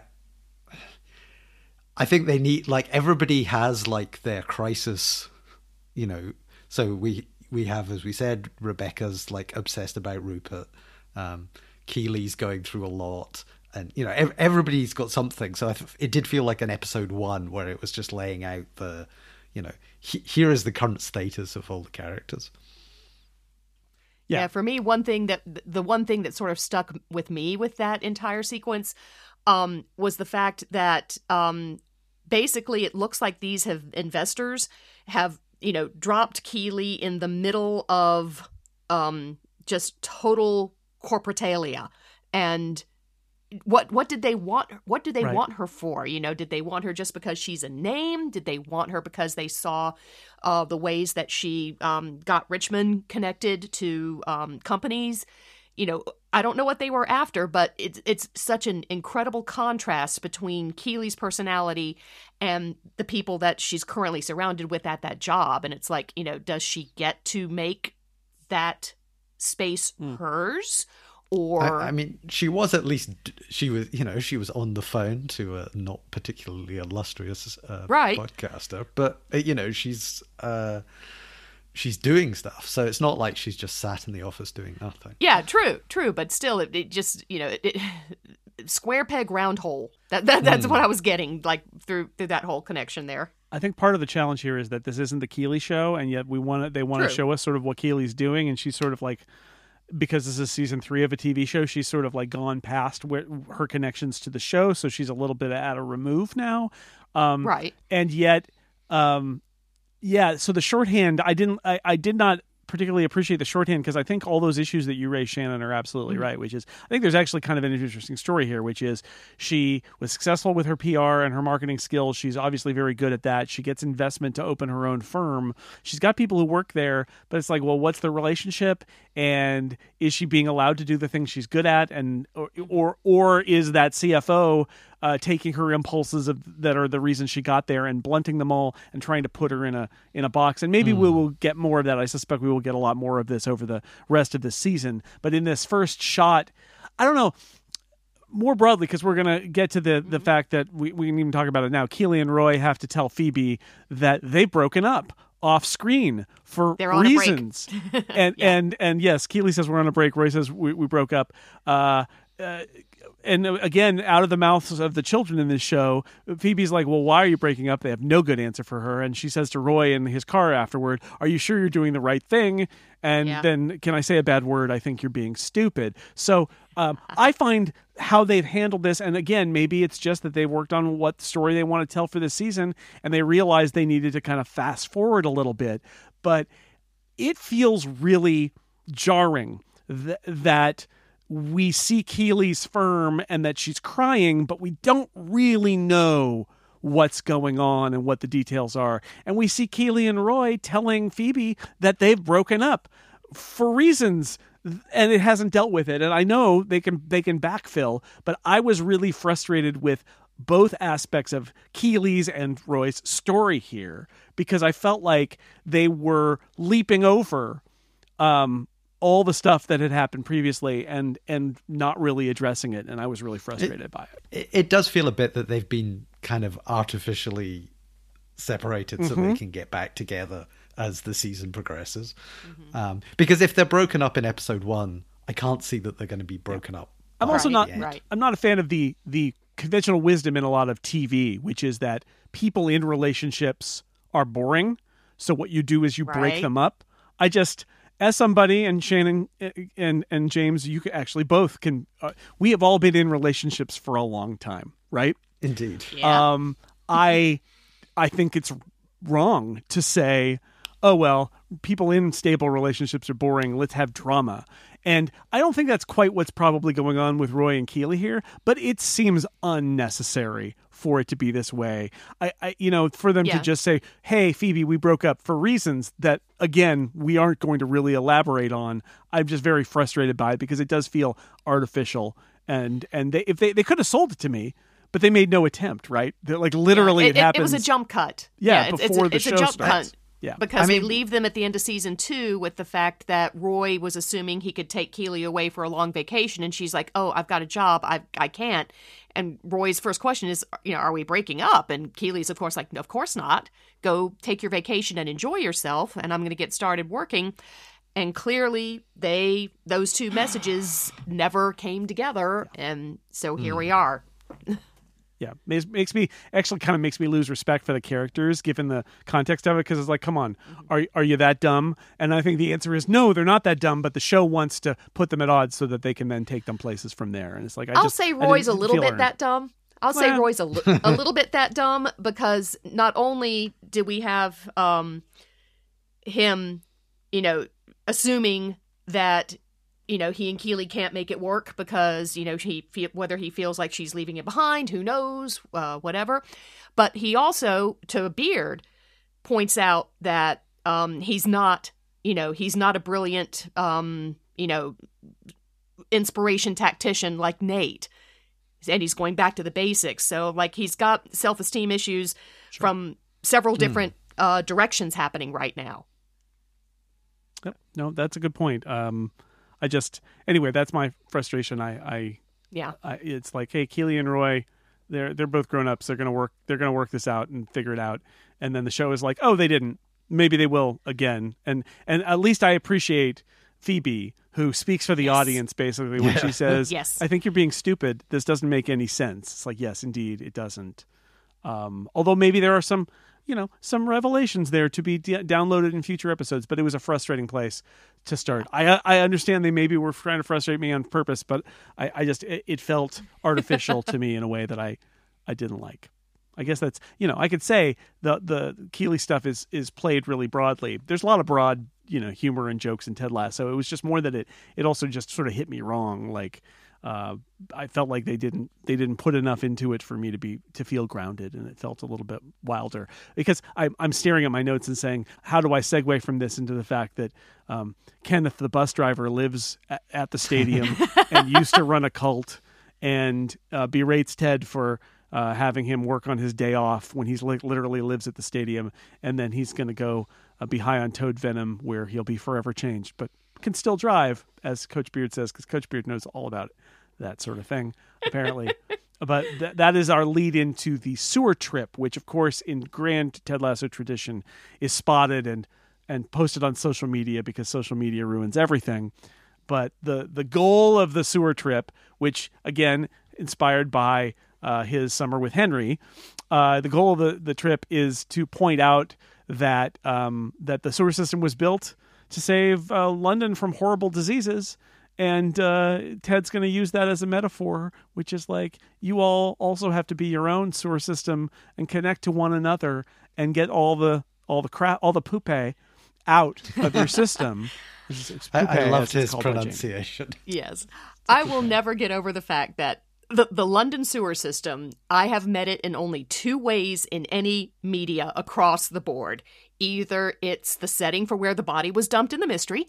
I think they need, like, everybody has, like, their crisis, you know. So we we have, as we said, Rebecca's, like, obsessed about Rupert. Um, Keeley's going through a lot. And, you know, ev- everybody's got something. So I th- it did feel like an episode one where it was just laying out the, you know, he- here is the current status of all the characters. Yeah. yeah, for me, one thing that, the one thing that sort of stuck with me with that entire sequence um, was the fact that um, basically it looks like these have investors have, you know, dropped Keeley in the middle of um, just total corporatalia. And what what did they want? What did they right. want her for? You know, did they want her just because she's a name? Did they want her because they saw uh, the ways that she um, got Richmond connected to um, companies? You know, I don't know what they were after, but it's it's such an incredible contrast between Keeley's personality and the people that she's currently surrounded with at that job. And it's like, you know, does she get to make that space mm. hers? Or I, I mean, she was at least, she was, you know, she was on the phone to a not particularly illustrious uh, right. podcaster, but, uh, you know, she's uh, she's doing stuff. So it's not like she's just sat in the office doing nothing. Yeah, true, true. But still, it, it just, you know, it, it, square peg, round hole. That, that That's mm. what I was getting, like, through through that whole connection there. I think part of the challenge here is that this isn't the Keeley show, and yet we want to, they want to show us sort of what Keeley's doing, and she's sort of like, because this is season three of a T V show, she's sort of like gone past where her connections to the show, so she's a little bit at a remove now. Um, right. And yet, um, yeah, so the shorthand, I didn't, I, I did not particularly appreciate the shorthand because I think all those issues that you raised, Shannon, are absolutely mm-hmm. right, which is I think there's actually kind of an interesting story here, which is she was successful with her P R and her marketing skills. She's obviously very good at that. She gets investment to open her own firm. She's got people who work there, but it's like, well, what's the relationship? And is she being allowed to do the things she's good at? And or or, or is that C F O uh, taking her impulses of, that are the reason she got there and blunting them all and trying to put her in a in a box? And maybe mm. we will get more of that. I suspect we will get a lot more of this over the rest of this season. But in this first shot, I don't know. More broadly, because we're going to get to the, the fact that we, we can even talk about it now. Keeley and Roy have to tell Phoebe that they've broken up off screen for They're on reasons. A break. and, yeah. and, and yes, Keeley says we're on a break. Roy says we, we broke up. Uh, uh, and again, out of the mouths of the children in this show, Phoebe's like, well, why are you breaking up? They have no good answer for her. And she says to Roy in his car afterward, are you sure you're doing the right thing? And yeah. then, can I say a bad word? I think you're being stupid. So um, I find how they've handled this, and again, maybe it's just that they've worked on what story they want to tell for this season, and they realized they needed to kind of fast forward a little bit. But it feels really jarring th- that we see Keeley's firm and that she's crying, but we don't really know what's going on and what the details are. And we see Keeley and Roy telling Phoebe that they've broken up for reasons, and it hasn't dealt with it. And I know they can they can backfill, but I was really frustrated with both aspects of Keeley's and Roy's story here because I felt like they were leaping over um, all the stuff that had happened previously and and not really addressing it, and I was really frustrated it, by it. it. It does feel a bit that they've been kind of artificially separated mm-hmm. so they can get back together as the season progresses. Mm-hmm. Um, because if they're broken up in episode one, I can't see that they're going to be broken up. I'm also right, not. right. I'm not a fan of the the conventional wisdom in a lot of T V, which is that people in relationships are boring. So what you do is you right. break them up. I just, as somebody, and Shannon and and James, you can actually both can. Uh, we have all been in relationships for a long time, right? Indeed. Yeah. Um, I I think it's wrong to say, oh, well, people in stable relationships are boring. Let's have drama. And I don't think that's quite what's probably going on with Roy and Keeley here, but it seems unnecessary for it to be this way. I, I you know, for them yeah. to just say, hey, Phoebe, we broke up for reasons that, again, we aren't going to really elaborate on. I'm just very frustrated by it because it does feel artificial. And and they if they, they could have sold it to me, but they made no attempt, right? They're like literally yeah. it, it, happens. It was a jump cut. Yeah, yeah before it's, it's, the it's show a jump starts. cut. Yeah. Because I mean, we leave them at the end of season two with the fact that Roy was assuming he could take Keeley away for a long vacation, and she's like, oh, I've got a job. I I can't. And Roy's first question is, you know, are we breaking up? And Keeley's, of course, like, of course not. Go take your vacation and enjoy yourself, and I'm going to get started working. And clearly, they those two messages never came together, and so here mm. we are. Yeah, makes, makes me actually kind of makes me lose respect for the characters given the context of it because it's like, come on, are are you that dumb? And I think the answer is no, they're not that dumb, but the show wants to put them at odds so that they can then take them places from there. And it's like, I I'll just, say Roy's a little bit earned. that dumb. I'll well, say Roy's a, li- a little bit that dumb because not only did we have um, him, you know, assuming that, you know, he and Keeley can't make it work because, you know, he whether he feels like she's leaving it behind, who knows, uh, whatever. But he also, to Beard, points out that um, he's not, you know, he's not a brilliant, um, you know, inspiration tactician like Nate. And he's going back to the basics. So, like, he's got self-esteem issues sure. from several different mm. uh, directions happening right now. Yep. No, that's a good point. Um I just anyway, that's my frustration. I, I yeah, I, it's like, hey, Keeley and Roy, they're they're both grown ups. They're gonna work. They're gonna work this out and figure it out. And then the show is like, oh, they didn't. Maybe they will again. And and at least I appreciate Phoebe, who speaks for the yes. audience basically when yeah. she says, yes. I think you're being stupid. This doesn't make any sense. It's like, yes, indeed, it doesn't. Um, although maybe there are some. You know, some revelations there to be d- downloaded in future episodes, but it was a frustrating place to start. I I understand they maybe were trying to frustrate me on purpose, but I, I just, it, it felt artificial to me in a way that I, I didn't like. I guess that's, you know, I could say the the Keeley stuff is is played really broadly. There's a lot of broad, you know, humor and jokes in Ted Lasso. It was just more that it it also just sort of hit me wrong. Like uh, I felt like they didn't they didn't put enough into it for me to be to feel grounded, and it felt a little bit wilder because I, I'm staring at my notes and saying, how do I segue from this into the fact that um, Kenneth, the bus driver, lives at, at the stadium and used to run a cult and uh, berates Ted for Uh, having him work on his day off when he's li- literally lives at the stadium, and then he's going to go uh, be high on toad venom where he'll be forever changed, but can still drive, as Coach Beard says, because Coach Beard knows all about that sort of thing, apparently. But th- that is our lead into the sewer trip, which, of course, in grand Ted Lasso tradition, is spotted and and posted on social media because social media ruins everything. But the the goal of the sewer trip, which, again, inspired by Uh, his summer with Henry. Uh, the goal of the, the trip is to point out that um, that the sewer system was built to save uh, London from horrible diseases. And uh, Ted's going to use that as a metaphor, which is like, you all also have to be your own sewer system and connect to one another and get all the all the crap, all the poopy out of your system. It's, it's I, poopy, I loved as it's his called by Jamie. pronunciation. Yes. I will never get over the fact that The, the London sewer system, I have met it in only two ways in any media across the board. Either it's the setting for where the body was dumped in the mystery,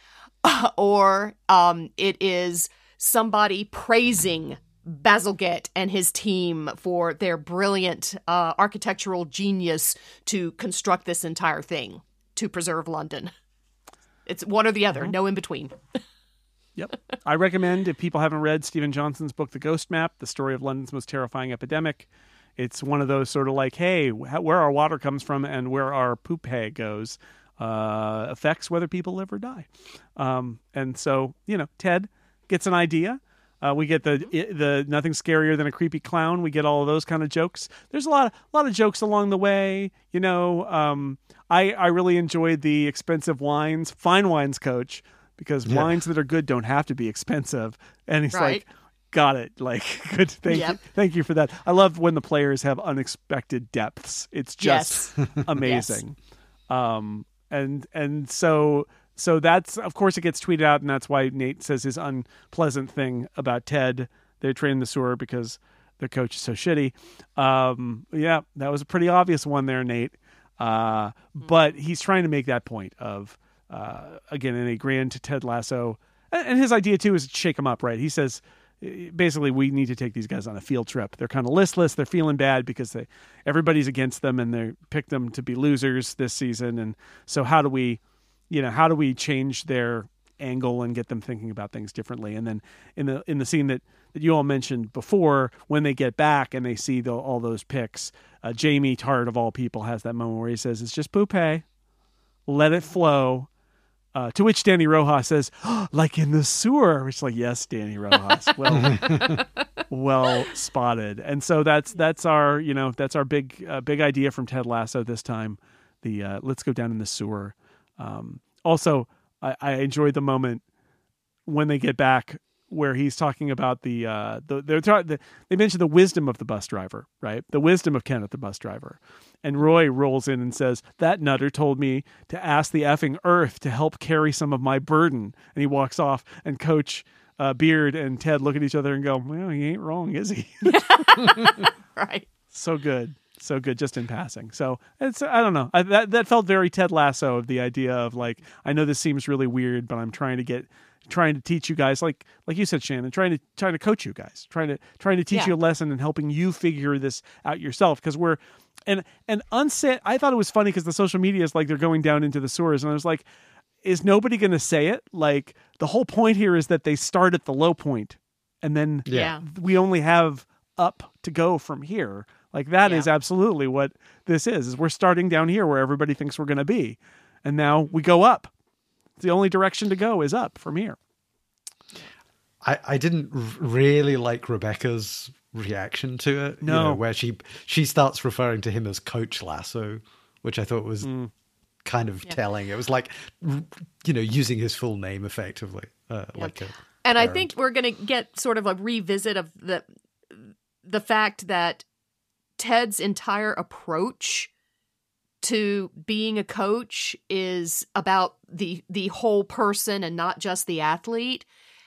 or um, it is somebody praising Bazalgette and his team for their brilliant uh, architectural genius to construct this entire thing to preserve London. It's one or the other, uh-huh. No in between. Yep. I recommend, if people haven't read Stephen Johnson's book, The Ghost Map, the story of London's most terrifying epidemic. It's one of those sort of like, hey, where our water comes from and where our poop hay goes uh, affects whether people live or die. Um, and so, you know, Ted gets an idea. Uh, we get the the nothing scarier than a creepy clown. We get all of those kind of jokes. There's a lot of, a lot of jokes along the way. You know, um, I, I really enjoyed the expensive wines, fine wines coach, because yeah. wines that are good don't have to be expensive. And he's right. like, got it. Like, good. Thank yep. you. Thank you for that. I love when the players have unexpected depths. It's just yes. amazing. Yes. Um, and, and so, so that's, of course it gets tweeted out, and that's why Nate says his unpleasant thing about Ted. They're training the sewer because their coach is so shitty. Um, yeah, that was a pretty obvious one there, Nate. Uh, mm-hmm. But he's trying to make that point of, Uh, again, in a grand Ted Lasso. And his idea, too, is to shake them up, right? He says, basically, we need to take these guys on a field trip. They're kind of listless. They're feeling bad because they everybody's against them and they picked them to be losers this season. And so how do we, you know, how do we change their angle and get them thinking about things differently? And then in the in the scene that, that you all mentioned before, when they get back and they see the, all those picks, uh, Jamie Tart, of all people, has that moment where he says, it's just poopy. Let it flow. Uh, to which Danny Rojas says, oh, like in the sewer, which is like, yes, Danny Rojas, well, well spotted. And so that's, that's our, you know, that's our big, uh, big idea from Ted Lasso this time. The, uh, let's go down in the sewer. Um, also I, I enjoyed the moment when they get back where he's talking about the, uh, the, they're ta- the, they mentioned the wisdom of the bus driver, right? The wisdom of Kenneth, the bus driver. And Roy rolls in and says, that nutter told me to ask the effing earth to help carry some of my burden. And he walks off, and Coach uh, Beard and Ted look at each other and go, well, he ain't wrong, is he? Right. So good. So good, just in passing. So it's, I don't know. I, that, that felt very Ted Lasso, of the idea of like, I know this seems really weird, but I'm trying to get, trying to teach you guys, like, like you said, Shannon, trying to, trying to coach you guys, trying to, trying to teach yeah. you a lesson and helping you figure this out yourself. Cause we're, and, and unsaid, I thought it was funny because the social media is like, they're going down into the sewers. And I was like, is nobody going to say it? Like, the whole point here is that they start at the low point and then yeah. we only have up to go from here. Like, that yeah. is absolutely what this is, is we're starting down here where everybody thinks we're going to be. And now we go up. The only direction to go is up from here. I, I didn't really like Rebecca's reaction to it. No. You know, where she she starts referring to him as Coach Lasso, which I thought was mm. kind of yeah. telling. It was like, you know, using his full name effectively. Uh, yeah. like a and parent. I think we're going to get sort of a revisit of the the fact that Ted's entire approach to being a coach is about the the whole person and not just the athlete.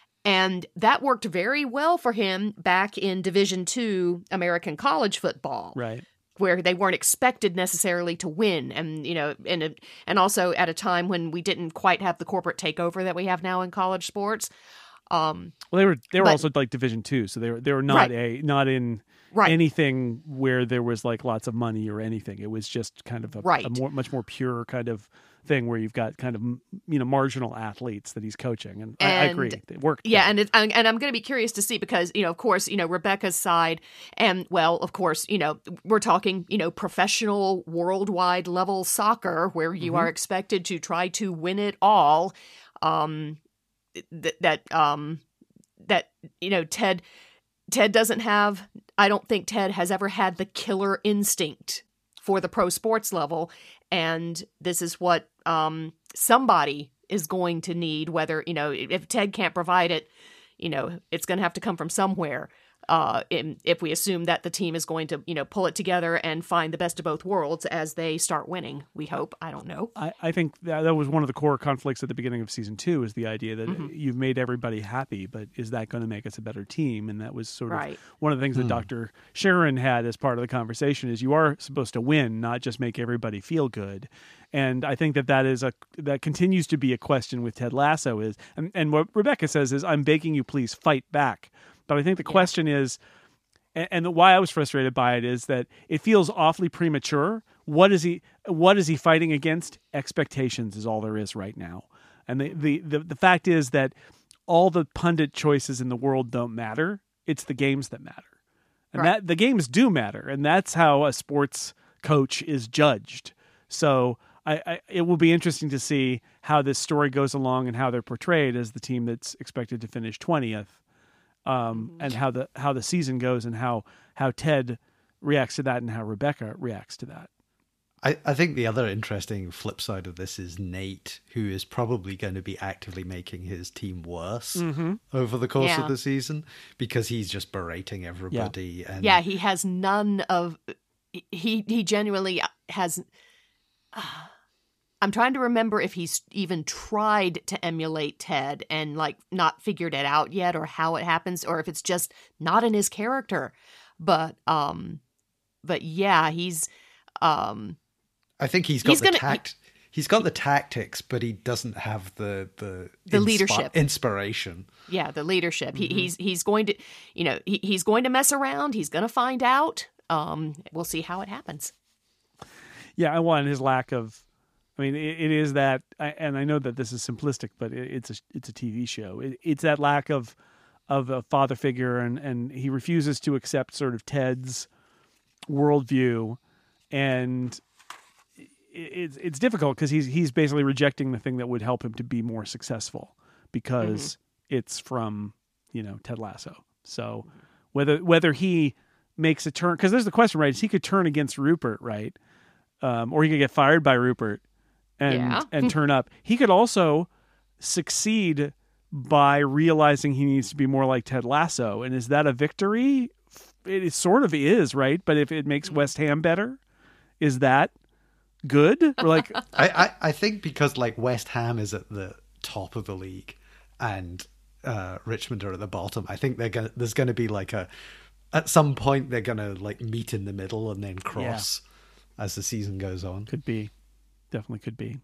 And that worked very well for him back in Division Two American college football. Right. Where they weren't expected necessarily to win. And, you know, and, a, and also at a time when we didn't quite have the corporate takeover that we have now in college sports. Um, well, they were they were but, also like Division Two, so they were they were not right. a not in right. anything where there was like lots of money or anything. It was just kind of a, right. a more much more pure kind of thing where you've got kind of, you know, marginal athletes that he's coaching, and, and I, I agree, it worked. Yeah, well. and it, and I'm going to be curious to see because, you know, of course, you know, Rebecca's side, and well, of course, you know, we're talking, you know, professional worldwide level soccer where you mm-hmm. are expected to try to win it all. Um, th- that um, that you know, Ted Ted doesn't have. I don't think Ted has ever had the killer instinct for the pro sports level. And this is what um, somebody is going to need, whether, you know, if Ted can't provide it, you know, it's going to have to come from somewhere. Uh, in, if we assume that the team is going to, you know, pull it together and find the best of both worlds as they start winning, we hope. I don't know. I, I think that, that was one of the core conflicts at the beginning of season two, is the idea that mm-hmm. you've made everybody happy, but is that going to make us a better team? And that was sort of right. one of the things hmm. that Doctor Sharon had as part of the conversation, is you are supposed to win, not just make everybody feel good. And I think that that is a that continues to be a question with Ted Lasso is, and, and what Rebecca says is, I'm begging you, please fight back. But I think the yeah. question is, and, and why I was frustrated by it is that it feels awfully premature. What is he? What is he fighting against? Expectations is all there is right now. And the the the, the fact is that all the pundit choices in the world don't matter. It's the games that matter, and right. that the games do matter, and that's how a sports coach is judged. So I, I, it will be interesting to see how this story goes along and how they're portrayed as the team that's expected to finish twentieth. Um, mm-hmm. and how the how the season goes, and how how Ted reacts to that, and how Rebecca reacts to that. I, I think the other interesting flip side of this is Nate, who is probably going to be actively making his team worse mm-hmm. over the course yeah. of the season, because he's just berating everybody. Yeah, and yeah he has none of he he genuinely has. Uh, I'm trying to remember if he's even tried to emulate Ted and like not figured it out yet, or how it happens, or if it's just not in his character. But um, but yeah, he's um, I think he's got he's the gonna, tact. He, he's got the tactics, but he doesn't have the the the inspi- leadership, inspiration. Yeah, the leadership. Mm-hmm. He, he's he's going to, you know, he, he's going to mess around. He's going to find out. Um, we'll see how it happens. Yeah, I want his lack of. I mean, it, it is that, and I know that this is simplistic, but it, it's a it's a T V show. It, it's that lack of of a father figure, and, and he refuses to accept sort of Ted's worldview, and it, it's it's difficult because he's he's basically rejecting the thing that would help him to be more successful, because mm-hmm. it's from, you know, Ted Lasso. So whether whether he makes a turn, because there's the question, right? Is he could turn against Rupert, right? Um, or he could get fired by Rupert and yeah. and turn up. He could also succeed by realizing he needs to be more like Ted Lasso. And is that a victory? It is, sort of is, right? But if it makes West Ham better, is that good? Or like, I, I, I think because like West Ham is at the top of the league and uh, Richmond are at the bottom, I think they're gonna there's gonna be like a at some point they're gonna like meet in the middle and then cross yeah. as the season goes on. Could be. Definitely could be.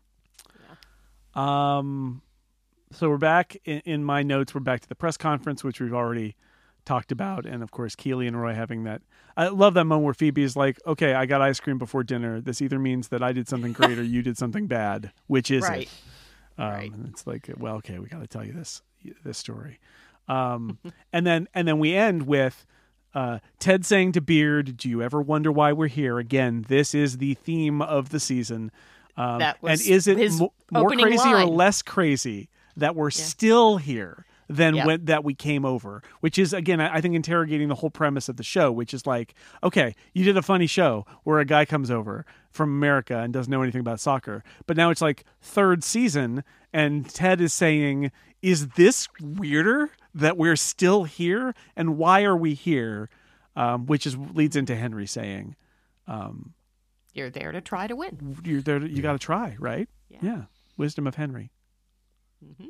Yeah. Um, so we're back in, in my notes. We're back to the press conference, which we've already talked about. And of course, Keely and Roy having that. I love that moment where Phoebe is like, okay, I got ice cream before dinner. This either means that I did something great or you did something bad. Which is right. it? Um, right. And it's like, well, okay, we got to tell you this, this story. Um, and then, and then we end with, Uh, Ted saying to Beard, "Do you ever wonder why we're here?" Again, this is the theme of the season. Um, that was and is it his mo- more crazy line. or less crazy that we're yeah. still here than yep. when that we came over? Which is, again, I, I think interrogating the whole premise of the show, which is like, okay, you did a funny show where a guy comes over from America and doesn't know anything about soccer, but now it's like third season, and Ted is saying, "Is this weirder that we're still here, and why are we here?" um, which is leads into Henry saying, um, You're there to try to win. "You're there. To, you got to try, right?" Yeah. yeah. Wisdom of Henry. Mm-hmm.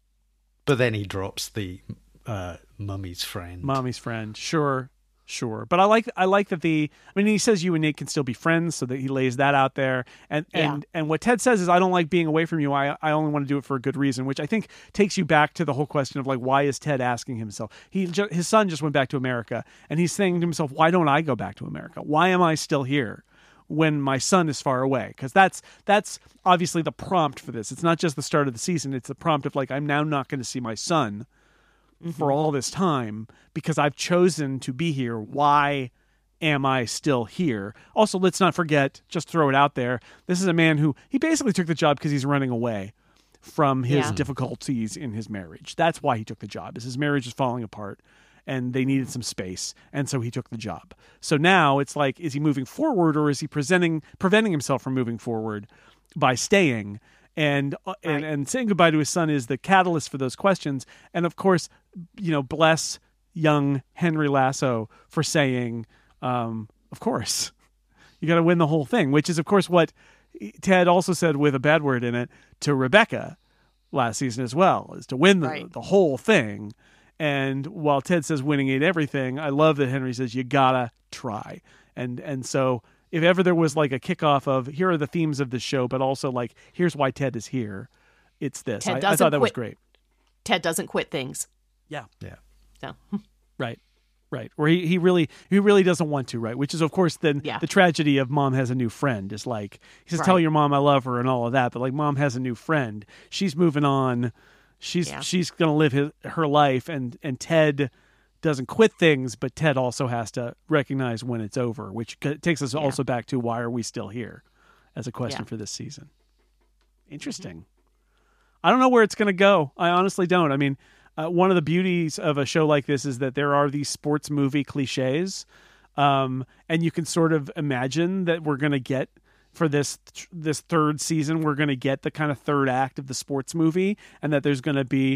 But then he drops the uh, mummy's friend. Mommy's friend. Sure, sure. But I like I like that the I mean he says you and Nate can still be friends, so that he lays that out there. And Yeah. and and what Ted says is I don't like being away from you. I I only want to do it for a good reason, which I think takes you back to the whole question of like why is Ted asking himself? He ju- his son just went back to America and he's saying to himself, why don't I go back to America? Why am I still here when my son is far away? Because that's that's obviously the prompt for this. It's not just the start of the season. It's the prompt of like, I'm now not going to see my son mm-hmm. for all this time because I've chosen to be here. Why am I still here? Also, let's not forget, just throw it out there, this is a man who, he basically took the job because he's running away from his Yeah. difficulties in his marriage. That's why he took the job, is his marriage is falling apart. And they needed some space, and so he took the job. So now it's like, is he moving forward, or is he presenting preventing himself from moving forward by staying? And uh, Right. and and saying goodbye to his son is the catalyst for those questions. And of course, you know, bless young Henry Lasso for saying, um, "Of course, you got to win the whole thing," which is, of course, what Ted also said with a bad word in it to Rebecca last season as well, is to win the, Right. the whole thing. And while Ted says winning ain't everything, I love that Henry says you gotta try. And and so if ever there was like a kickoff of here are the themes of the show, but also like here's why Ted is here, it's this. Ted I, I doesn't thought that was quit. great. Ted doesn't quit things. Yeah. Yeah. So Right. Right. Where he, he really he really doesn't want to, right? Which is of course then Yeah. the tragedy of mom has a new friend is like he says, Right. tell your mom I love her and all of that, but like mom has a new friend. She's moving on. She's Yeah. she's gonna live his, her life, and and Ted doesn't quit things, but Ted also has to recognize when it's over, which c- takes us Yeah. also back to why are we still here, as a question Yeah. for this season. Interesting. Mm-hmm. I don't know where it's gonna go. I honestly don't. I mean, uh, one of the beauties of a show like this is that there are these sports movie cliches, um, and you can sort of imagine that we're gonna get. For this this third season, we're going to get the kind of third act of the sports movie, and that there's going to be,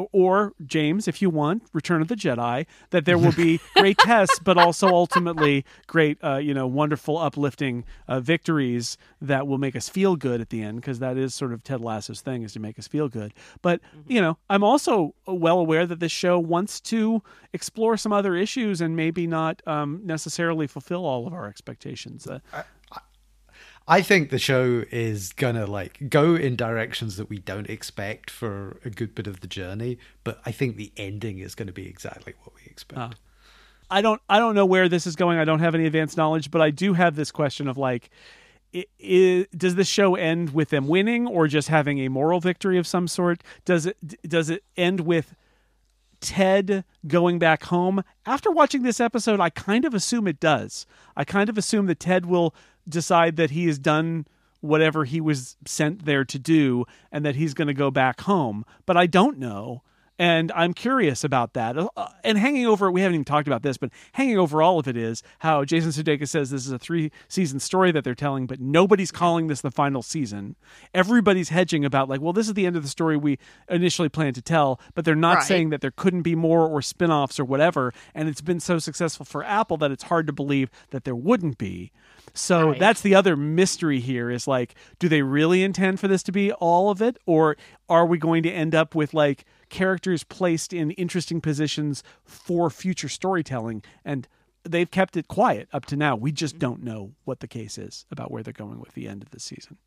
or James, if you want, Return of the Jedi, that there will be great tests, but also ultimately great, uh, you know, wonderful, uplifting uh, victories that will make us feel good at the end, because that is sort of Ted Lasso's thing, is to make us feel good. But, you know, I'm also well aware that this show wants to explore some other issues and maybe not um, necessarily fulfill all of our expectations. Uh, I think the show is gonna like go in directions that we don't expect for a good bit of the journey, but I think the ending is going to be exactly what we expect. Uh. I don't I don't know where this is going. I don't have any advanced knowledge, but I do have this question of like, i i does this show end with them winning or just having a moral victory of some sort? Does it does it end with Ted going back home? After watching this episode, I kind of assume it does. I kind of assume that Ted will decide that he has done whatever he was sent there to do and that he's going to go back home. But I don't know. And I'm curious about that. Uh, and hanging over, we haven't even talked about this, but hanging over all of it is how Jason Sudeikis says this is a three-season story that they're telling, but nobody's calling this the final season. Everybody's hedging about like, well, this is the end of the story we initially planned to tell, but they're not Right. saying that there couldn't be more or spin-offs or whatever. And it's been so successful for Apple that it's hard to believe that there wouldn't be. So Right. that's the other mystery here is like, do they really intend for this to be all of it? Or are we going to end up with like characters placed in interesting positions for future storytelling? And they've kept it quiet up to now. We just don't know what the case is about where they're going with the end of the season.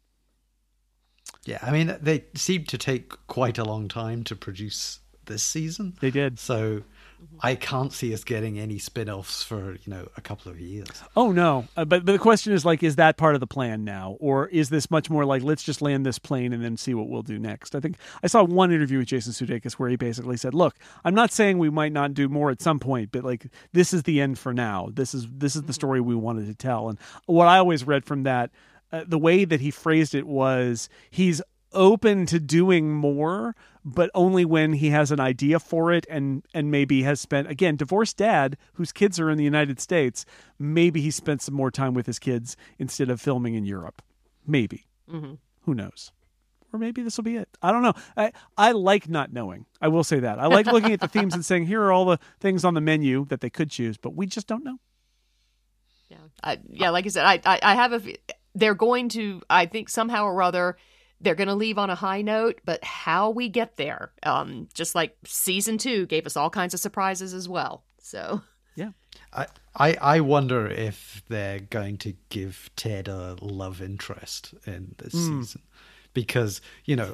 Yeah, I mean, they seem to take quite a long time to produce this season. They did. So I can't see us getting any spin-offs for, you know, a couple of years. Oh, no. Uh, but, but the question is, like, is that part of the plan now? Or is this much more like, let's just land this plane and then see what we'll do next? I think I saw one interview with Jason Sudeikis where he basically said, look, I'm not saying we might not do more at some point, but, like, this is the end for now. This is this is the story we wanted to tell. And what I always read from that, uh, the way that he phrased it was he's open to doing more, but only when he has an idea for it and and maybe has spent, again, divorced dad whose kids are in the United States, maybe he spent some more time with his kids instead of filming in Europe. Maybe. Mm-hmm. Who knows? or maybe this will be it. I don't know. I, I like not knowing. I will say that. I like looking at the themes and saying, here are all the things on the menu that they could choose, but we just don't know. Yeah, I, yeah. Like I said, I, I, I have a. They're going to. I think somehow or other, they're going to leave on a high note. But how we get there, um, just like season two gave us all kinds of surprises as well. So yeah, I, I I wonder if they're going to give Ted a love interest in this Mm. season, because you know.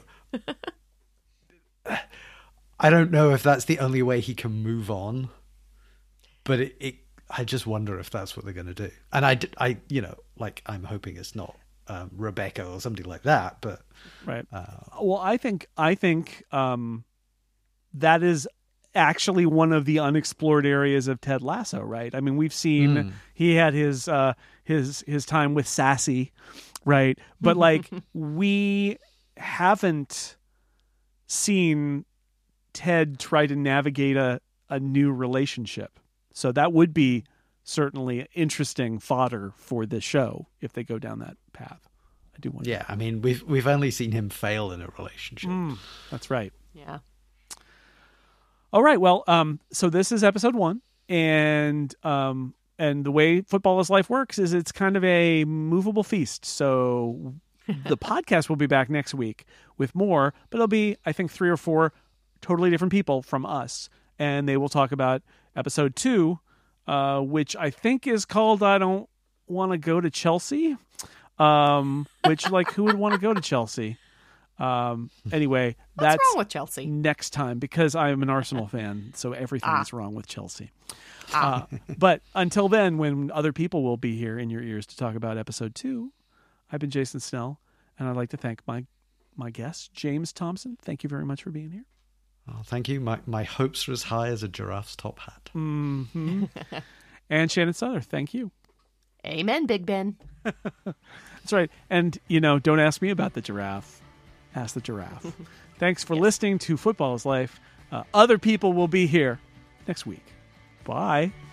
I don't know if that's the only way he can move on, but it, it I just wonder if that's what they're going to do. And I, I, you know, like I'm hoping it's not um, Rebecca or somebody like that, but right. Uh, well, I think I think um, that is actually one of the unexplored areas of Ted Lasso, right? I mean, we've seen Mm. he had his uh, his his time with Sassy, right? But like we haven't seen Ted try to navigate a, a new relationship. So that would be certainly interesting fodder for this show if they go down that path. I do wonder. yeah, I mean, we've we've only seen him fail in a relationship. Mm, that's right. yeah. All right. Well, um, so this is episode one, and um, and the way Football is Life works is it's kind of a movable feast. So the podcast will be back next week with more, but it'll be, I think, three or four totally different people from us, and they will talk about episode two, uh, which I think is called "I Don't Want to Go to Chelsea." Um, which, like, who would want to go to Chelsea? Um, anyway, What's that's wrong with Chelsea? next time, because I am an Arsenal fan, so everything Ah. is wrong with Chelsea. Ah. Uh, but until then, when other people will be here in your ears to talk about episode two, I've been Jason Snell, and I'd like to thank my my guest, James Thompson. Thank you very much for being here. Oh, thank you. My my hopes are as high as a giraffe's top hat. Mm-hmm. And Shannon Souther, thank you. Amen, Big Ben. That's right. And, you know, don't ask me about the giraffe. Ask the giraffe. Thanks for listening to Football is Life. Uh, other people will be here next week. Bye.